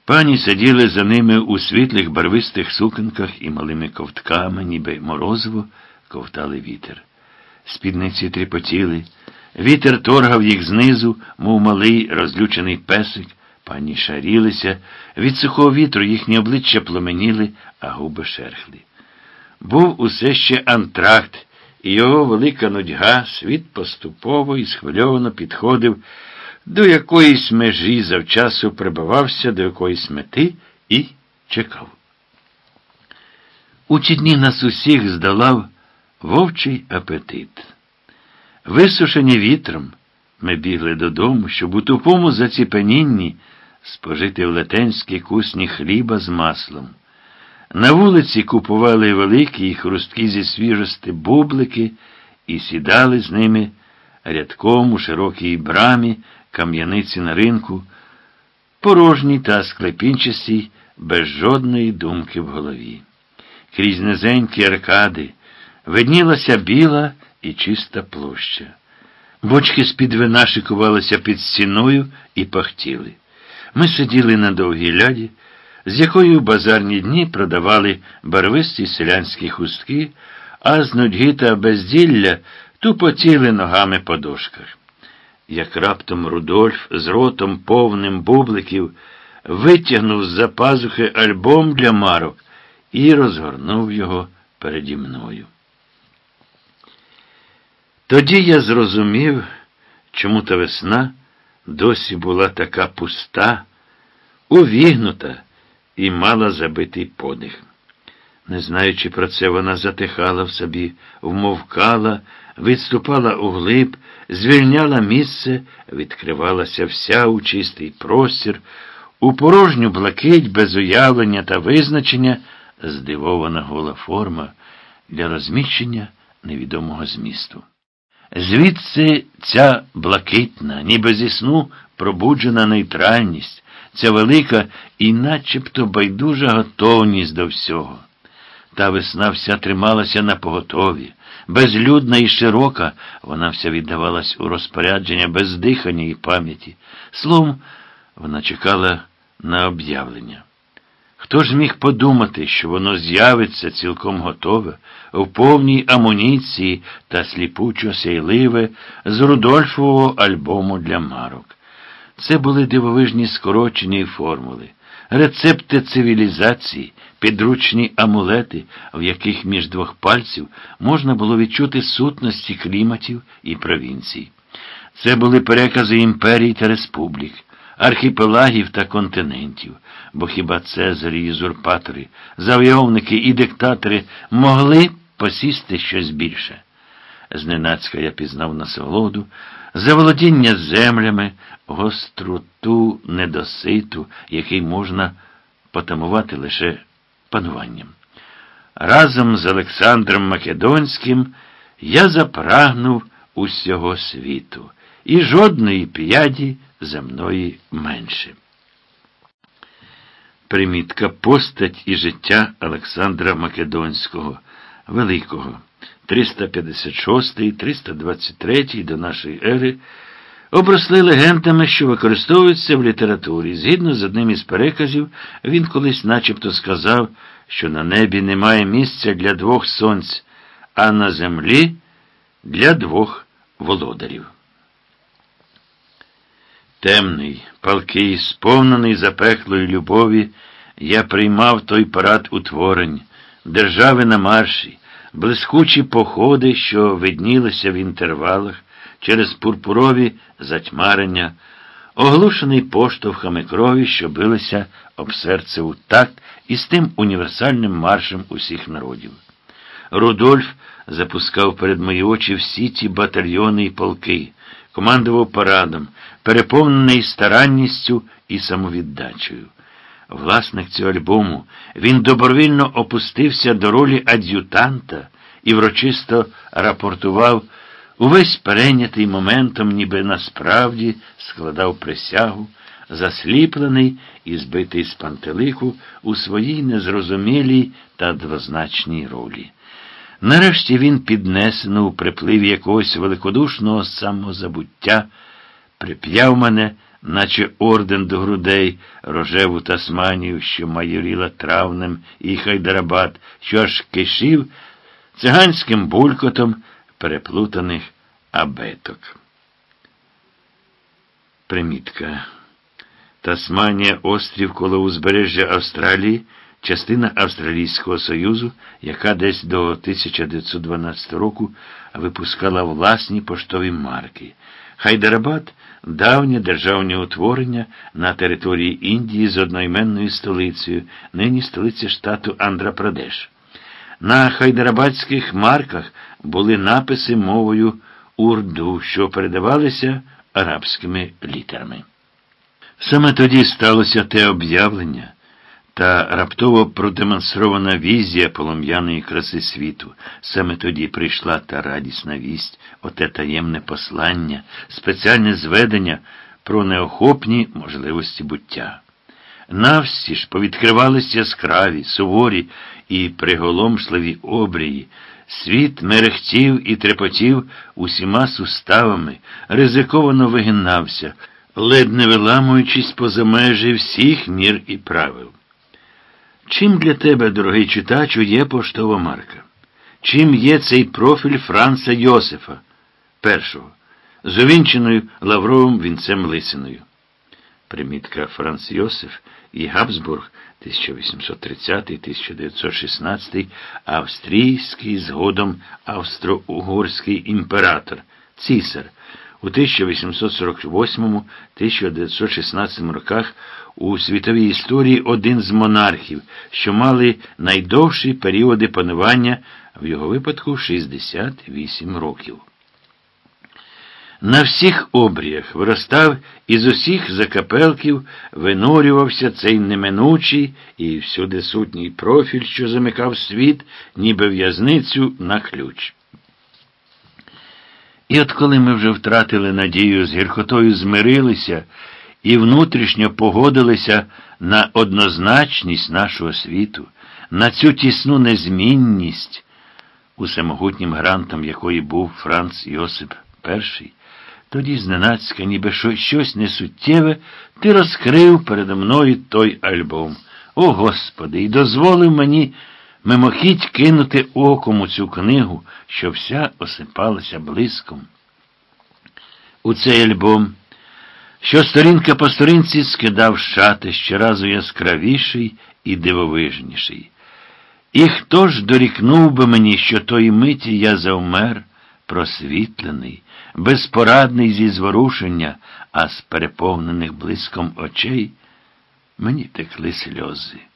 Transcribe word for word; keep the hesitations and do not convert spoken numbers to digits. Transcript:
Пані сиділи за ними у світлих барвистих сукенках і малими ковтками, ніби морозиво, ковтали вітер. Спідниці тріпотіли, вітер торгав їх знизу, мов малий розлючений песик. Пані шарілися, від сухого вітру їхні обличчя пломеніли, а губи шерхли. Був усе ще антракт, і його велика нудьга, світ поступово і схвильовано підходив до якоїсь межі, завчасу прибивався до якоїсь мети і чекав. У ті дні нас усіх здолав вовчий апетит. Висушені вітром, ми бігли додому, щоб у тупому заціпенінні спожити велетенські кусні хліба з маслом. На вулиці купували великі і хрусткі зі свіжості бублики і сідали з ними рядком у широкій брамі кам'яниці на ринку, порожній та склепінчастій, без жодної думки в голові. Крізь низенькі аркади виднілася біла і чиста площа. Бочки з-під вина шикувалися під стіною і пахтіли. Ми сиділи на довгій ляді, з якою в базарні дні продавали барвисті селянські хустки, а з нудьги та безділля тупотіли ногами по дошках. Як раптом Рудольф з ротом повним бубликів витягнув з-за пазухи альбом для марок і розгорнув його переді мною. Тоді я зрозумів, чому та весна досі була така пуста, увігнута і мала забитий подих. Не знаючи про це, вона затихала в собі, вмовкала, відступала углиб, звільняла місце, відкривалася вся у чистий простір, у порожню блакить без уявлення та визначення, здивована гола форма для розміщення невідомого змісту. Звідси ця блакитна, ніби зі сну пробуджена нейтральність, ця велика і начебто байдужа готовність до всього. Та весна вся трималася на поготові, безлюдна і широка, вона вся віддавалась у розпорядження без дихання і пам'яті. Словом, вона чекала на об'явлення. Хто ж міг подумати, що воно з'явиться цілком готове, в повній амуніції та сліпучо сяйливе з Рудольфового альбому для марок. Це були дивовижні скорочені формули, рецепти цивілізації, підручні амулети, в яких між двох пальців можна було відчути сутності кліматів і провінцій. Це були перекази імперій та республік, архіпелагів та континентів, бо хіба цезарі і узурпатори, завойовники і диктатори могли посісти щось більше? Зненацька я пізнав насолоду, заволодіння землями, гостроту недоситу, який можна потамувати лише пануванням. Разом з Олександром Македонським я запрагнув усього світу, і жодної п'яді земної менше. Примітка: постать і життя Олександра Македонського, Великого, триста п'ятдесят шостий - триста двадцять третій до нашої ери, обросли легендами, що використовуються в літературі. Згідно з одним із переказів, він колись начебто сказав, що на небі немає місця для двох сонць, а на землі для двох володарів. Темний, палкий, сповнений запеклої любові, я приймав той парад утворень, держави на марші, блискучі походи, що виднілися в інтервалах, через пурпурові затьмарення, оглушений поштовхами крові, що билися об серце у такт із тим універсальним маршем усіх народів. Рудольф запускав перед мої очі всі ті батальйони і полки, командував парадом, переповнений старанністю і самовіддачею. Власник цього альбому, він добровільно опустився до ролі ад'ютанта і врочисто рапортував, увесь перейнятий моментом, ніби насправді складав присягу, засліплений і збитий з пантелику у своїй незрозумілій та двозначній ролі. Нарешті він, піднесено у припливі якогось великодушного самозабуття, прип'яв мене наче орден до грудей, рожеву Тасманію, що майоріла травнем, і Хайдарабад, що аж кишів циганським булькотом переплутаних абеток. Примітка. Тасманія – острів коло узбережжя Австралії, частина Австралійського Союзу, яка десь до тисяча дев'ятсот дванадцятого року випускала власні поштові марки. Хайдарабад – давнє державне утворення на території Індії з одноіменною столицею, нині столиця штату Андхра-Прадеш. На хайдарабадських марках були написи мовою урду, що передавалися арабськими літерами. Саме тоді сталося те об'явлення та раптово продемонстрована візія полум'яної краси світу. Саме тоді прийшла та радісна вість, оте таємне послання, спеціальне зведення про неохопні можливості буття. Навстіж повідкривались яскраві, суворі і приголомшливі обрії. Світ мерехтів і трепотів усіма суставами, ризиковано вигинався, ледь не виламуючись поза межі всіх мір і правил. Чим для тебе, дорогий читачу, є поштова марка? Чим є цей профіль Франца Йосифа, першого, з увінченою лавровим вінцем лисиною? Примітка: Франц Йосиф і Габсбург, тисяча вісімсот тридцятий — тисяча дев'ятсот шістнадцятий, австрійський, згодом австро-угорський імператор, цісар, у тисяча вісімсот сорок восьмому — тисяча дев'ятсот шістнадцятому роках у світовій історії один з монархів, що мали найдовші періоди панування, в його випадку шістдесят вісім років. На всіх обріях виростав із усіх закапелків, винурювався цей неминучий і всюди сутній профіль, що замикав світ, ніби в'язницю на ключ. І от коли ми вже втратили надію, з гіркотою змирилися і внутрішньо погодилися на однозначність нашого світу, на цю тісну незмінність, усемогутнім гарантом якої був Франц Йосип перший, тоді зненацька, ніби щось несуттєве, ти розкрив передо мною той альбом. О, Господи, і дозволив мені мимохідь кинути оком у цю книгу, що вся осипалася блиском. У цей альбом, що сторінка по сторінці скидав шати, щоразу яскравіший і дивовижніший. І хто ж дорікнув би мені, що тої миті я завмер, просвітлений, безпорадний зі зворушення, а з переповнених блиском очей мені текли сльози.